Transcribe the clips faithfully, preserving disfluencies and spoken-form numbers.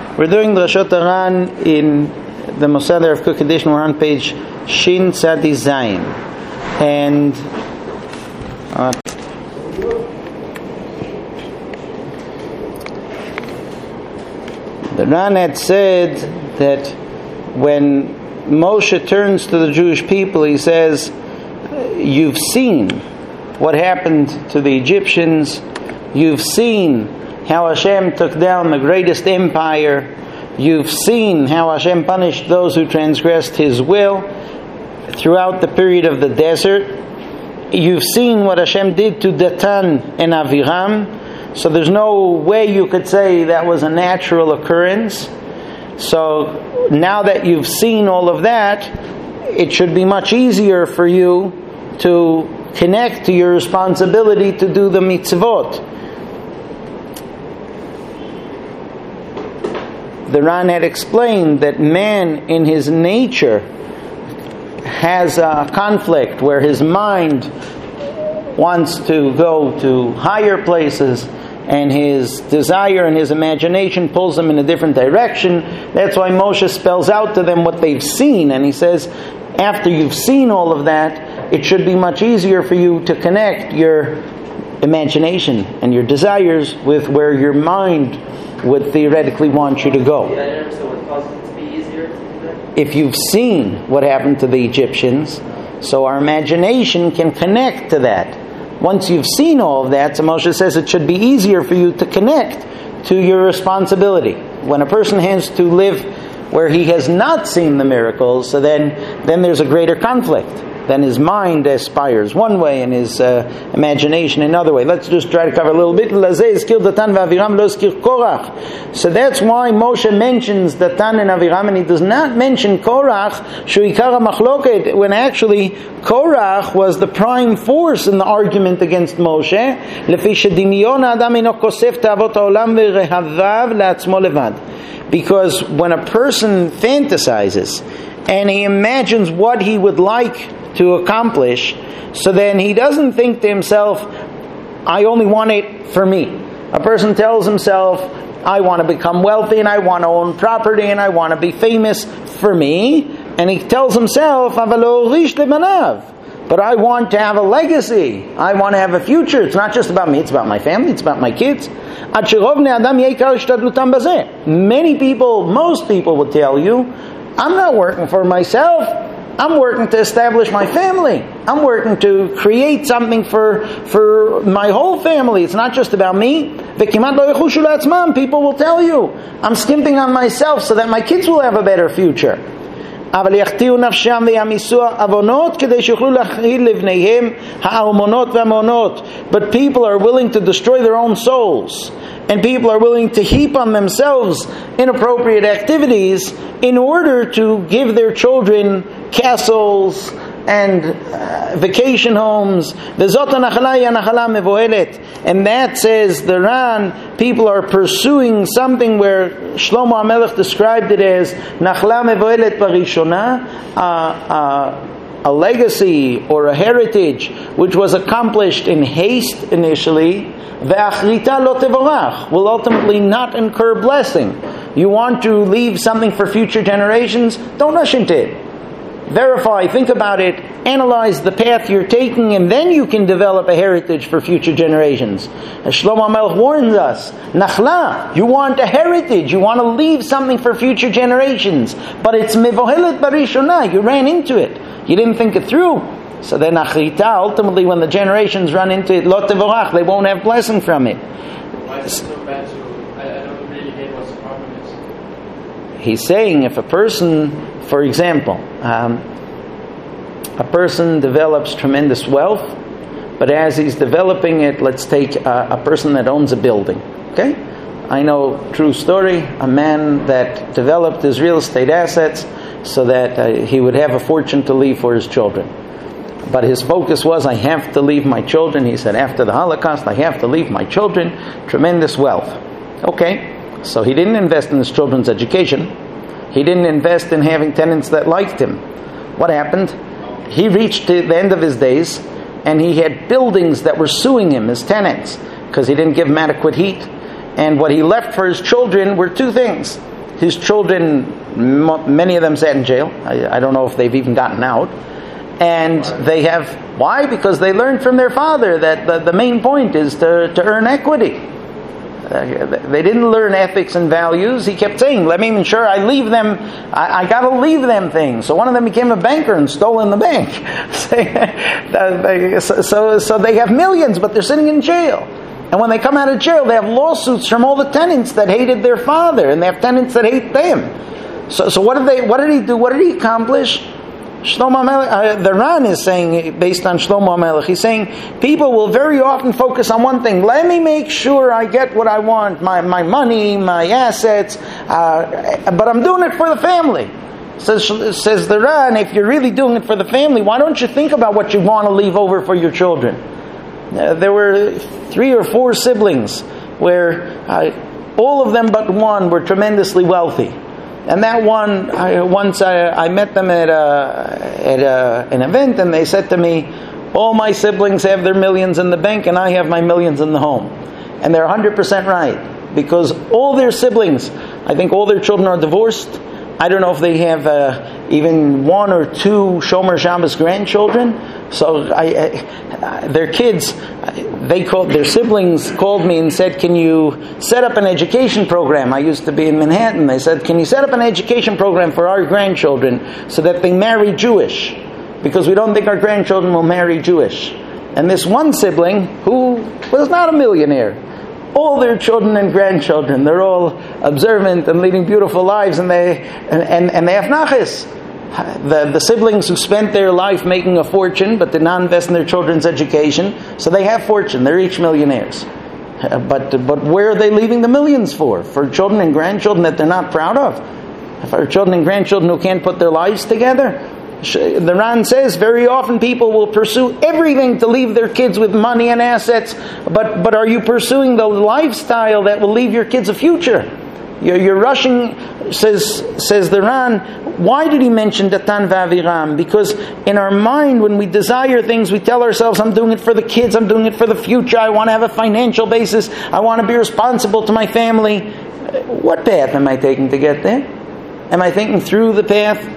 We're doing the Rashot Aran in the Mosader of Cook Edition. We're on page Shin Tzadi Zayin. And uh, the Ran had said that when Moshe turns to the Jewish people, he says, you've seen what happened to the Egyptians. You've seen how Hashem took down the greatest empire. You've seen how Hashem punished those who transgressed His will throughout the period of the desert. You've seen what Hashem did to Datan and Aviram. So there's no way you could say that was a natural occurrence. So now that you've seen all of that, it should be much easier for you to connect to your responsibility to do the mitzvot. The Ran had explained that man in his nature has a conflict where his mind wants to go to higher places and his desire and his imagination pulls him in a different direction. That's why Moshe spells out to them what they've seen, and he says, after you've seen all of that, it should be much easier for you to connect your imagination and your desires with where your mind would theoretically want you to go. Yeah, I never understood what caused it to be easier to do that. If you've seen what happened to the Egyptians, so our imagination can connect to that. Once you've seen all of that, so Moshe says it should be easier for you to connect to your responsibility. When a person has to live where he has not seen the miracles, so then, then there's a greater conflict. Then his mind aspires one way and his uh, imagination another way. Let's just try to cover a little bit. So that's why Moshe mentions Datan and Aviram, and he does not mention Korach, Shuikara Machloket, when actually Korach was the prime force in the argument against Moshe. Because when a person fantasizes and he imagines what he would like to accomplish, so then he doesn't think to himself, I only want it for me. A person tells himself, I want to become wealthy and I want to own property and I want to be famous for me, and he tells himself, but I want to have a legacy, I want to have a future. It's not just about me, it's about my family, it's about my kids. Many people, most people would tell you, I'm not working for myself, I'm working to establish my family. I'm working to create something for for my whole family. It's not just about me. People will tell you, I'm skimping on myself so that my kids will have a better future. But people are willing to destroy their own souls. And people are willing to heap on themselves inappropriate activities in order to give their children castles and uh, vacation homes. And that, says the Ran, people are pursuing something where Shlomo HaMelech described it as Nachla Mevoelet Barishona, uh, uh, a legacy or a heritage which was accomplished in haste initially, ve'achrita lo tevorach, will ultimately not incur blessing. You want to leave something for future generations? Don't rush into it. Verify, think about it, analyze the path you're taking, and then you can develop a heritage for future generations. As Shlomo HaMelech warns us, Nachla, you want a heritage, you want to leave something for future generations, but it's mevohelet barishona, you ran into it. You didn't think it through. So then achrita, ultimately when the generations run into it, lo tevorach, they won't have blessing from it. Why is it so bad to, I, I don't really get what the problem is. He's saying if a person, for example, um, a person develops tremendous wealth, but as he's developing it, let's take a, a person that owns a building. Okay? I know, true story, a man that developed his real estate assets so that uh, he would have a fortune to leave for his children. But his focus was, I have to leave my children. He said, after the Holocaust, I have to leave my children tremendous wealth. Okay, so he didn't invest in his children's education. He didn't invest in having tenants that liked him. What happened? He reached the end of his days, and he had buildings that were suing him as tenants because he didn't give them adequate heat. And what he left for his children were two things. his children, m- many of them sat in jail. I, I don't know if they've even gotten out. And they have, why? Because they learned from their father that the, the main point is to, to earn equity. Uh, they didn't learn ethics and values. He kept saying, let me ensure I leave them, I, I got to leave them things. So one of them became a banker and stole in the bank. so, so, so they have millions, but they're sitting in jail. And when they come out of jail, they have lawsuits from all the tenants that hated their father, and they have tenants that hate them. So, so what did they? What did he do? What did he accomplish? Shlomo Melech, uh, the Ran is saying, based on Shlomo Melech, he's saying people will very often focus on one thing. Let me make sure I get what I want, my, my money, my assets, uh, but I'm doing it for the family. Says, says the Ran, if you're really doing it for the family, why don't you think about what you want to leave over for your children? Uh, there were three or four siblings where uh, all of them but one were tremendously wealthy. And that one, I, once I, I met them at, a, at a, an event, and they said to me, all my siblings have their millions in the bank and I have my millions in the home. And they're one hundred percent right. Because all their siblings, I think all their children are divorced. I don't know if they have uh, even one or two Shomer Shabbos grandchildren. So I, I, their kids, they called, their siblings called me and said, can you set up an education program? I used to be in Manhattan. They said, can you set up an education program for our grandchildren so that they marry Jewish? Because we don't think our grandchildren will marry Jewish. And this one sibling, who was not a millionaire, all their children and grandchildren, they're all observant and leading beautiful lives, and they and, and, and they have nachas. The, the siblings who spent their life making a fortune but did not invest in their children's education, so they have fortune. They're each millionaires. But but where are they leaving the millions for? For children and grandchildren that they're not proud of? For children and grandchildren who can't put their lives together? The Ran says very often people will pursue everything to leave their kids with money and assets, but but are you pursuing the lifestyle that will leave your kids a future? You're, you're rushing, says says the Ran. Why did he mention Datan v'Aviram? Because in our mind, when we desire things, we tell ourselves, I'm doing it for the kids, I'm doing it for the future, I want to have a financial basis, I want to be responsible to my family. What path am I taking to get there? Am I thinking through the path?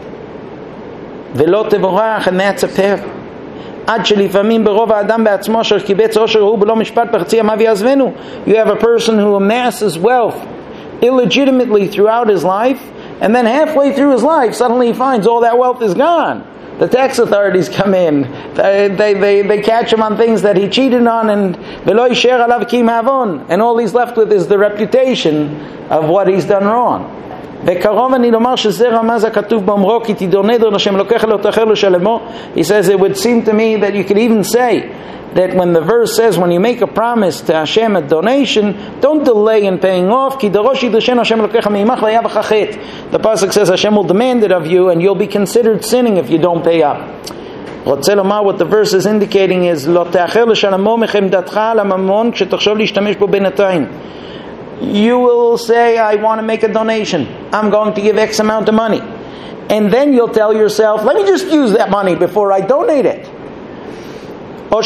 ולא תבורך, and that's a path. עד שלפעמים ברוב האדם בעצמו אשר קיבץ עושר הוא בלא משפט בחצי ימיו יעזבנו. You have a person who amasses wealth illegitimately throughout his life, and then halfway through his life suddenly he finds all that wealth is gone. The tax authorities come in, they, they, they, they catch him on things that he cheated on, and ולא יישאר עליו כי מעוון, and all he's left with is the reputation of what he's done wrong. וקרוב אני לומר שזה רמז הכתוב באומרו כי תדור נדר לשם אלוקיך לא תאחר לשלמו. He says it would seem to me that you could even say that when the verse says when you make a promise to Hashem a donation, don't delay in paying off. כי דרוש ידרשנו השם אלוקיך מעמך והיה בך חטא. The pasuk says Hashem will demand it of you and you'll be considered sinning if you don't pay up. רוצה לומר what the verse is indicating is לא תאחר לשלמו מחמדתך על הממון כשתחשוב להשתמש בו בינתיים. You will say, I want to make a donation. I'm going to give X amount of money. And then you'll tell yourself, let me just use that money before I donate it. Or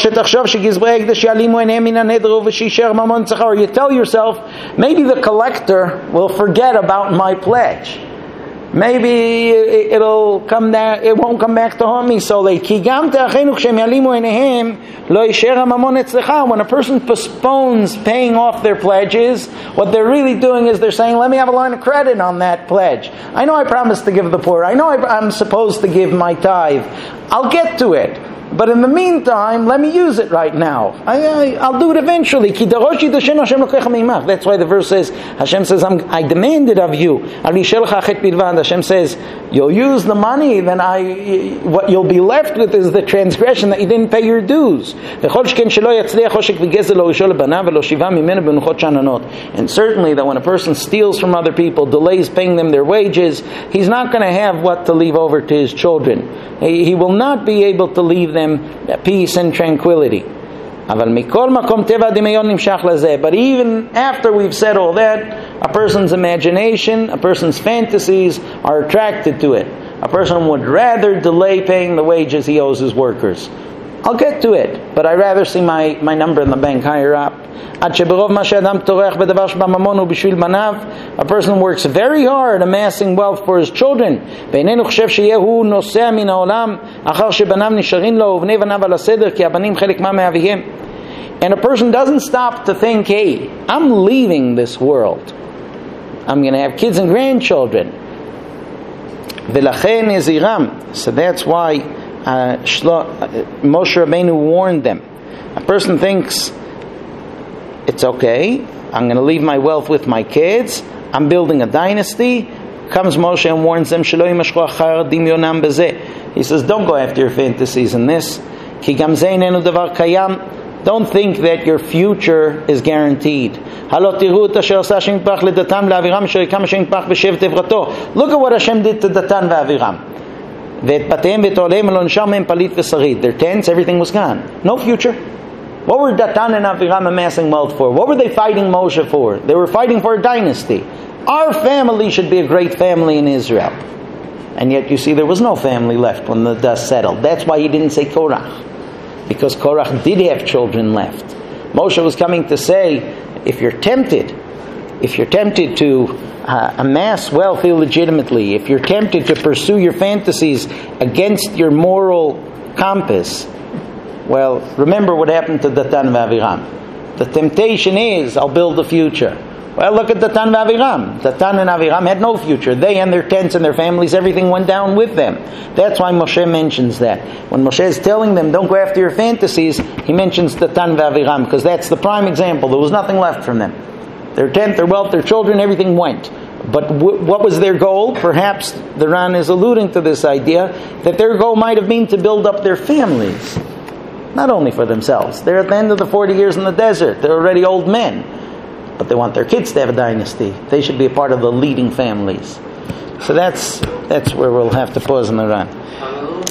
you tell yourself, maybe the collector will forget about my pledge. Maybe it'll come down, it won't come back to haunt me solely. When a person postpones paying off their pledges, what they're really doing is they're saying, let me have a line of credit on that pledge. I know I promised to give the poor. I know I'm supposed to give my tithe. I'll get to it. But in the meantime, let me use it right now. I, I, I'll do it eventually. That's why the verse says, Hashem says, I'm, I demand it of you. Hashem says, you'll use the money, then I, what you'll be left with is the transgression that you didn't pay your dues. And certainly that when a person steals from other people, delays paying them their wages, he's not going to have what to leave over to his children. He, he will not be able to leave them peace and tranquility. But even after we've said all that, a person's imagination, a person's fantasies are attracted to it. A person would rather delay paying the wages he owes his workers. I'll get to it, but I'd rather see my, my number in the bank higher up. A person works very hard amassing wealth for his children. And a person doesn't stop to think, hey, I'm leaving this world. I'm going to have kids and grandchildren. So that's why uh, Moshe Rabbeinu warned them. A person thinks, it's okay, I'm going to leave my wealth with my kids, I'm building a dynasty. Comes Moshe and warns them, he says, don't go after your fantasies in this. Don't think that your future is guaranteed. Look at what Hashem did to Datan ve'Aviram. Their tents, everything was gone. No future. What were Datan and Aviram amassing wealth for? What were they fighting Moshe for? They were fighting for a dynasty. Our family should be a great family in Israel. And yet you see there was no family left when the dust settled. That's why he didn't say Korach. Because Korach did have children left. Moshe was coming to say, if you're tempted, if you're tempted to uh, amass wealth illegitimately, if you're tempted to pursue your fantasies against your moral compass, well, remember what happened to Datan and Aviram. The temptation is, I'll build a future. Well, look at Datan and Aviram. Datan and Aviram had no future. They and their tents and their families, everything went down with them. That's why Moshe mentions that. When Moshe is telling them, don't go after your fantasies, he mentions Datan and Aviram, because that's the prime example. There was nothing left from them. Their tent, their wealth, their children, everything went. But w- what was their goal? Perhaps the Ran is alluding to this idea, that their goal might have been to build up their families. Not only for themselves. They're at the end of the forty years in the desert. They're already old men. But they want their kids to have a dynasty. They should be a part of the leading families. So that's that's where we'll have to pause in the Ran.